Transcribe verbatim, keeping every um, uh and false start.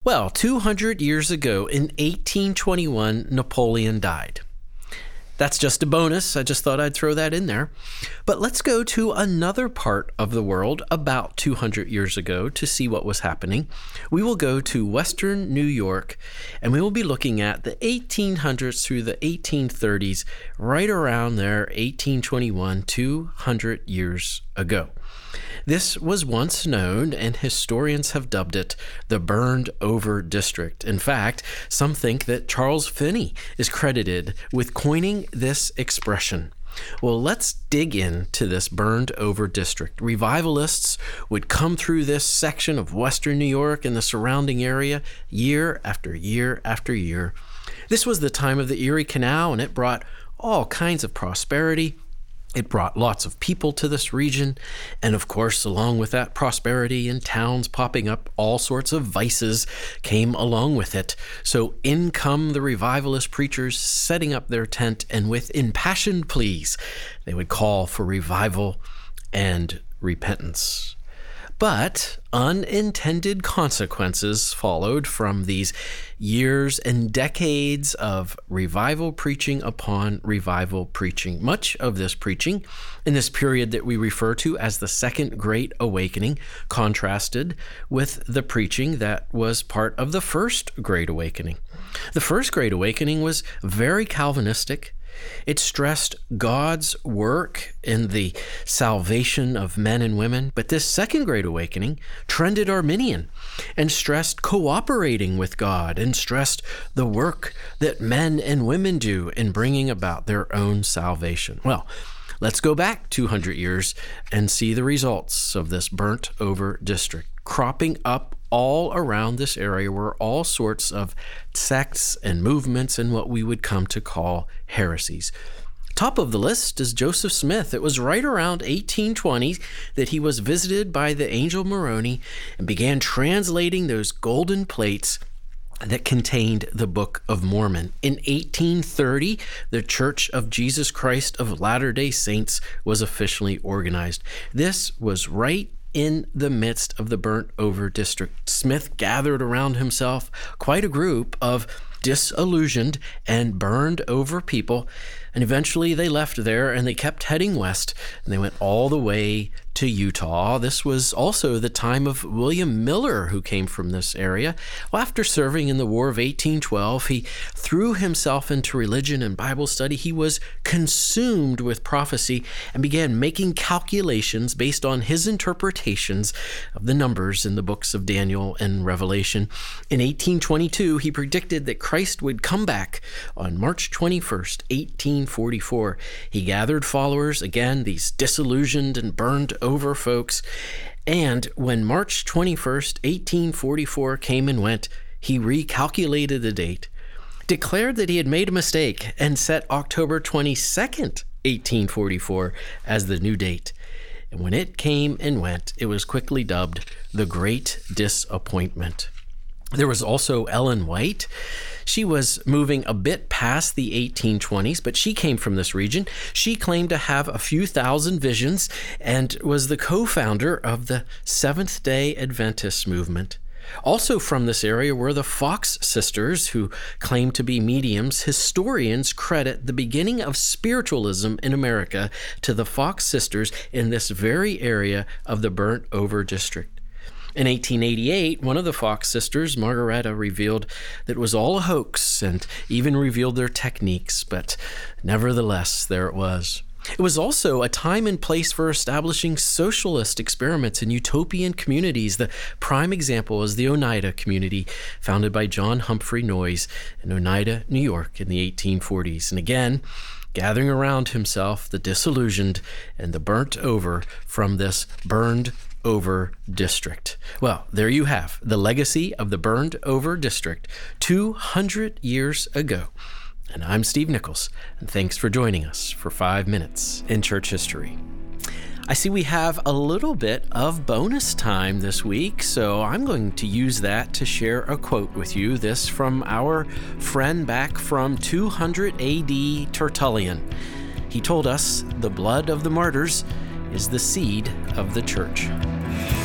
Well, two hundred years ago in eighteen twenty-one, Napoleon died. That's just a bonus. I just thought I'd throw that in there. But let's go to another part of the world about two hundred years ago to see what was happening. We will go to Western New York, and we will be looking at the eighteen hundreds through the eighteen thirties, right around there, eighteen twenty-one, two hundred years ago. This was once known, and historians have dubbed it the Burned Over District. In fact, some think that Charles Finney is credited with coining this expression. Well, let's dig into this Burned Over District. Revivalists would come through this section of Western New York and the surrounding area year after year after year. This was the time of the Erie Canal, and it brought all kinds of prosperity. It brought lots of people to this region, and of course, along with that prosperity and towns popping up, all sorts of vices came along with it. So in come the revivalist preachers setting up their tent, and with impassioned pleas, they would call for revival and repentance. But unintended consequences followed from these years and decades of revival preaching upon revival preaching. Much of this preaching in this period that we refer to as the Second Great Awakening contrasted with the preaching that was part of the First Great Awakening. The First Great Awakening was very Calvinistic. It stressed God's work in the salvation of men and women, but this Second Great Awakening trended Arminian and stressed cooperating with God and stressed the work that men and women do in bringing about their own salvation. Well, let's go back two hundred years and see the results of this burnt over district. Cropping up all around this area were all sorts of sects and movements and what we would come to call heresies. Top of the list is Joseph Smith. It was right around eighteen twenty that he was visited by the angel Moroni and began translating those golden plates that contained the Book of Mormon. In eighteen thirty, the Church of Jesus Christ of Latter-day Saints was officially organized. This was right in the midst of the burnt over district. Smith gathered around himself quite a group of disillusioned and burned over people, and eventually they left there and they kept heading west, and they went all the way to Utah. This was also the time of William Miller, who came from this area. Well, after serving in the War of eighteen twelve, he threw himself into religion and Bible study. He was consumed with prophecy and began making calculations based on his interpretations of the numbers in the books of Daniel and Revelation. In eighteen twenty-two, he predicted that Christ would come back on March twenty-first, eighteen forty-four. He gathered followers, again, these disillusioned and burned over folks, and when March twenty-first, eighteen forty-four came and went, he recalculated the date, declared that he had made a mistake, and set October twenty-second, eighteen forty-four as the new date. And when it came and went, it was quickly dubbed the Great Disappointment. There was also Ellen White. She was moving a bit past the eighteen twenties, but she came from this region. She claimed to have a few thousand visions and was the co-founder of the Seventh-day Adventist movement. Also from this area were the Fox sisters, who claimed to be mediums. Historians credit the beginning of spiritualism in America to the Fox sisters in this very area of the burnt over district. In eighteen eighty-eight, one of the Fox sisters, Margaretta, revealed that it was all a hoax and even revealed their techniques, but nevertheless, there it was. It was also a time and place for establishing socialist experiments in utopian communities. The prime example is the Oneida community, founded by John Humphrey Noyes in Oneida, New York in the eighteen forties. And again, gathering around himself the disillusioned and the burnt over from this burned over district. Well, there you have the legacy of the burned over district two hundred years ago. And I'm Steve Nichols, and thanks for joining us for five minutes in church history. I see we have a little bit of bonus time this week, so I'm going to use that to share a quote with you. This from our friend back from two hundred A D, Tertullian. He told us the blood of the martyrs is the seed of the church.